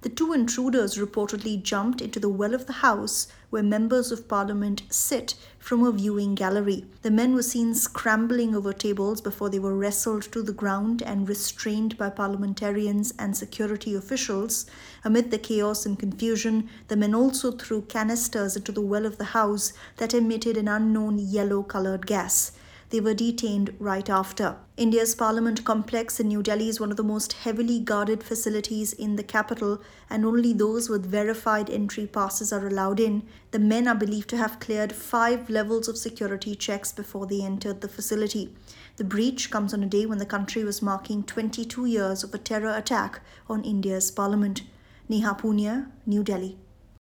The two intruders reportedly jumped into the well of the house where members of parliament sit from a viewing gallery. The men were seen scrambling over tables before they were wrestled to the ground and restrained by parliamentarians and security officials. Amid the chaos and confusion, the men also threw canisters into the well of the house that emitted an unknown yellow-colored gas. They were detained right after. India's Parliament complex in New Delhi is one of the most heavily guarded facilities in the capital, and only those with verified entry passes are allowed in. The men are believed to have cleared 5 levels of security checks before they entered the facility. The breach comes on a day when the country was marking 22 years of a terror attack on India's Parliament. Neha Punia, New Delhi.